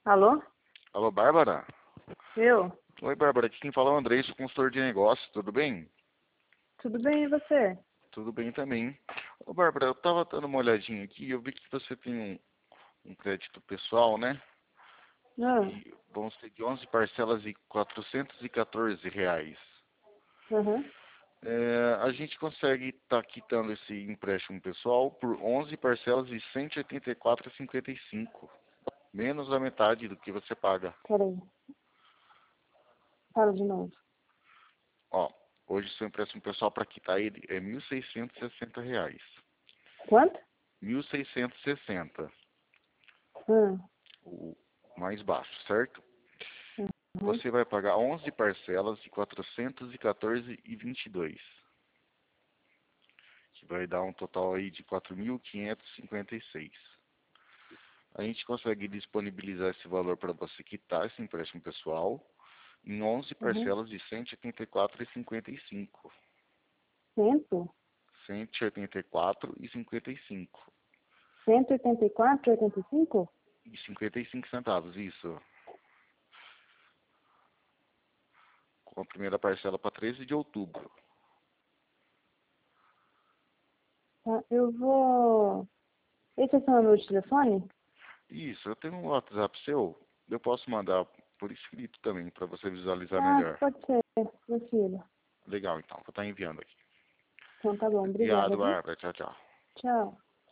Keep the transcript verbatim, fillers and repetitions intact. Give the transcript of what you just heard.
Alô? Alô, Bárbara? Eu? Oi, Bárbara. Aqui quem fala é o Andrei, sou consultor de negócios, tudo bem? Tudo bem, e você? Tudo bem também. Ô, Bárbara, eu estava dando uma olhadinha aqui e eu vi que você tem um, um crédito pessoal, né? Ah, E vão ser de onze parcelas de quatrocentos e quatorze reais. uhum. É, a gente consegue estar quitando esse empréstimo pessoal por onze parcelas de cento e oitenta e quatro reais e cinquenta e cinco centavos. Menos da metade do que você paga. Peraí. Fala de novo. Ó, hoje seu empréstimo pessoal para quitar ele é mil seiscentos e sessenta reais. Quanto? mil seiscentos e sessenta, Hum. o mais baixo, certo? Uhum. Você vai pagar onze parcelas de quatrocentos e quatorze reais e vinte e dois centavos, que vai dar um total aí de quatro mil quinhentos e cinquenta e seis. A gente consegue disponibilizar esse valor para você quitar esse empréstimo pessoal em onze Uhum. parcelas de cento e oitenta e quatro reais e cinquenta e cinco Cento? centavos. cento e oitenta e quatro reais e cinquenta e cinco centavos. Cento e oitenta e quatro, oitenta e cinco? E cinquenta e cinco centavos, isso. Com a primeira parcela para treze de outubro. Tá, eu vou... Esse é seu número de telefone? Isso, eu tenho um WhatsApp seu, eu posso mandar por escrito também, para você visualizar Ah, melhor. pode ser, meu filho. Legal, então, vou estar enviando aqui. Então tá bom, obrigada, Obrigado, viu? Bárbara. Tchau, tchau. Tchau.